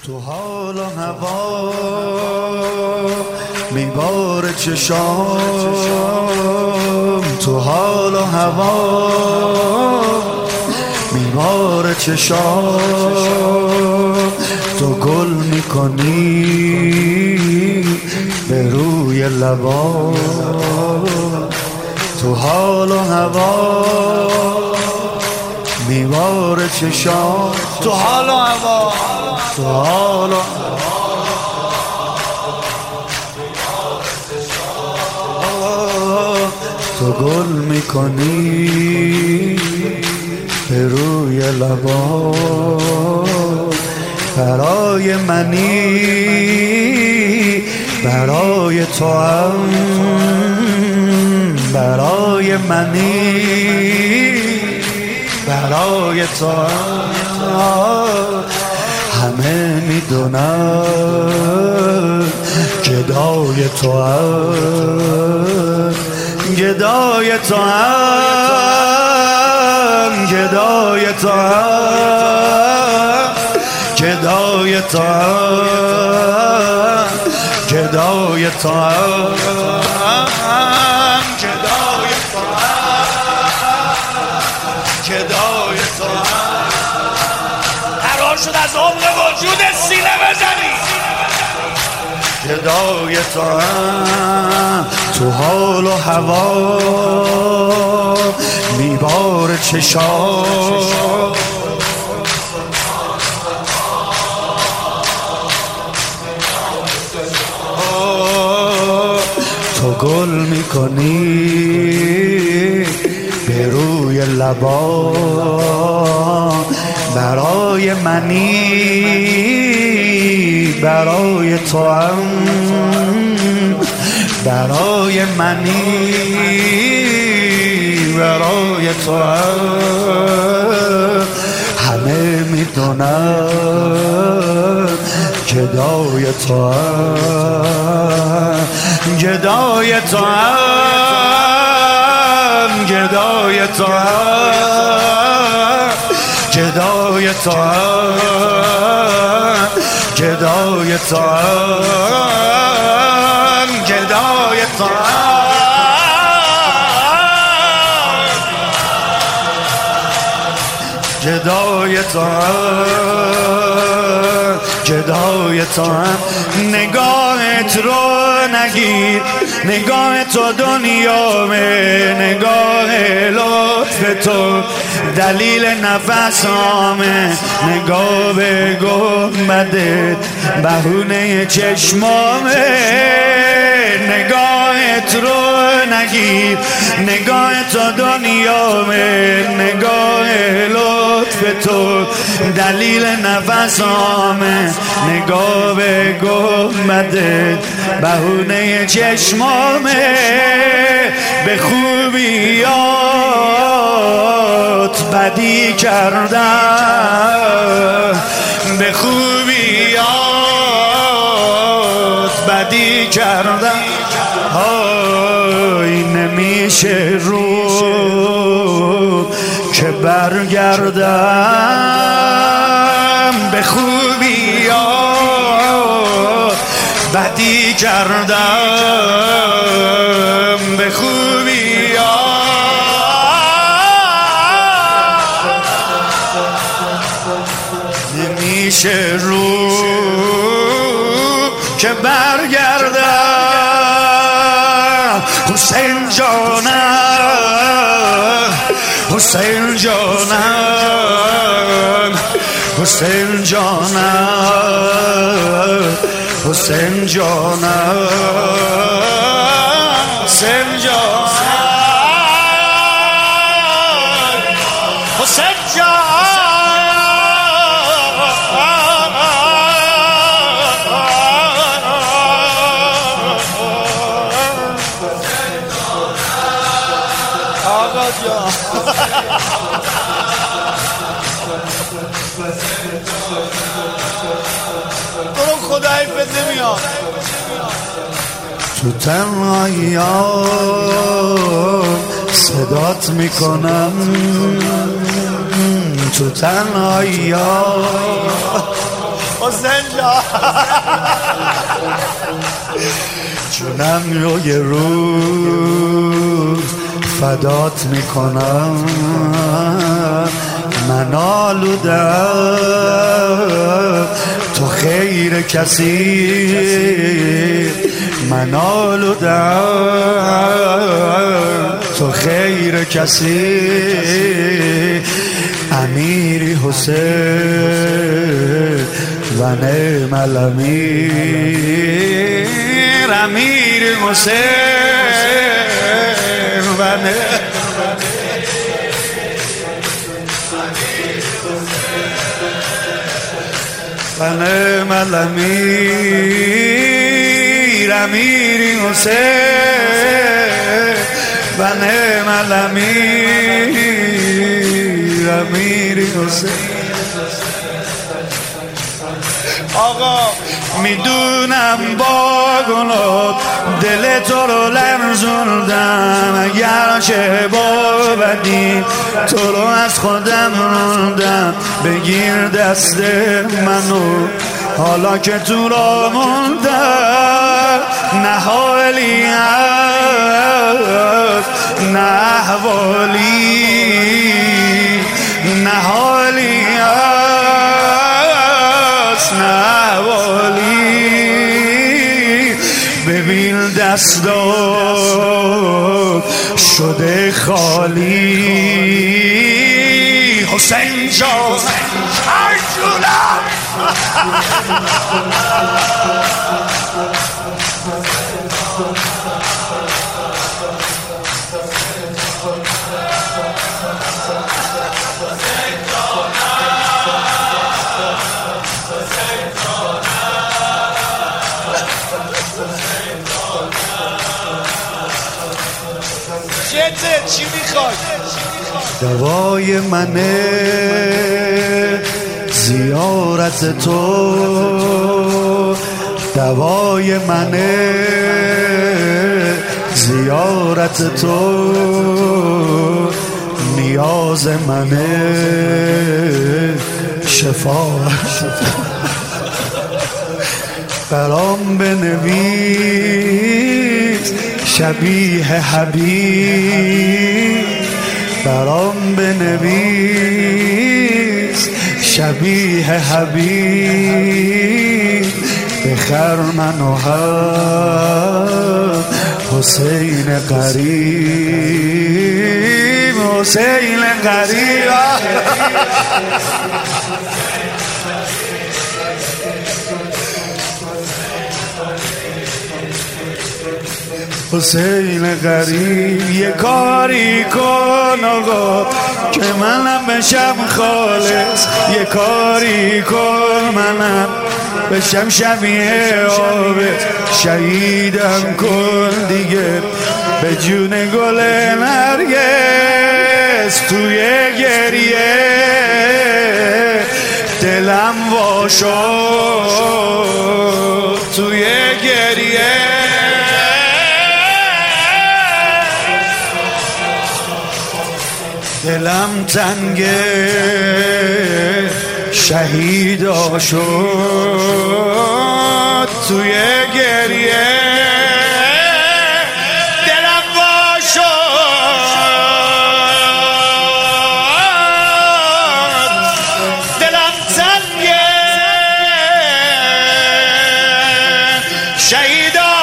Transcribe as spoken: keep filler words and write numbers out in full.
تو حال و هوا میباره چشام، تو حال و هوا میباره چشام. تو گل میکنی به روی لبا، تو حال و هوا میباره چشام. تو حال و هوا، تو حال و تو گل میکنی به روی لبا. برای منی، برای تو هم، برای منی، برای تو هم. همه میدونن گدای تو هم، گدای تو هم، گدای تو هم، گدای تو هم، گدای تو هم، گدای تو هم، گدای تو هم. قرار شد از عمق وجود سینه بزنی. گدای تو هم، تو حال و هوا میباره چشام. تو گل میکنی به روی لبا. برای منی، برای تو هم، برای منی، برای تو هم. همه میدونن گدای تو هم، گدای تو هم، گدای تو هم، گدای تو هم، گدای تو هم، گدای تو هم. گدای تو هم، گدای تو هم. نگاهت رو نگیر، نگاه تو دنیامه، نگاه لطف تو دلیل نفسامه. نگاه به گنبدت بهونه چشمامه. نگاهت رو نگیر، نگاه تو دنیامه، نگاه لطف تو دلیل نفسامه. نگاه به گنبدت بهونه چشمامه. به خوبیات بدی کردم، به خوبیات بدی کردم. های نمیشه رو که برگردم، به خوبیات بدی کردم، به خوبیات نمیشه رو که برگردم. حسین جانم، حسین جانم، حسین جانم، حسین جانم، حسین جانم، حسین جانم. آقا جان برو خدای بده میاد. تو تنهاییام صدات میکنم، تو تنهاییام حسین جان چونم روی روز فدات میکنم من آلودم تو خیر کسی من آلودم تو خیر کسی امیری حسین و نعم الامیر امیری حسین و نعم و نعم الامیر امیری حسین و نعم الامیر امیری حسین. آقا میدونم با گناه دل تو رو لرزوندم، اگر چه با بدی تو رو از خودم روندم، بگیر دست منو حالا که تو را موندم، نه حالی هست نه احوالی، نه حالی هست نه احوالی، ببین دستات شده خالی. حسین جان جونم چی میخوای؟ دوای منه زیارت تو، دوای منه زیارت تو، نیاز منه شفاعت برام بنویس شبیه حبیب، برام بنویس شبیه حبیب، بخر منو هم حسین قریب، حسین قریب حسین غریب. یه کاری کن آقا که منم بشم خالص، یه کاری کن منم بشم شبیه عابد، شهیدم کن دیگه به جون گل نرگس، توی گریه دلم واشد، توی گریه دلم تنگه شهیدا شد، توی گریه دلم واشد، دلم تنگه شهیدا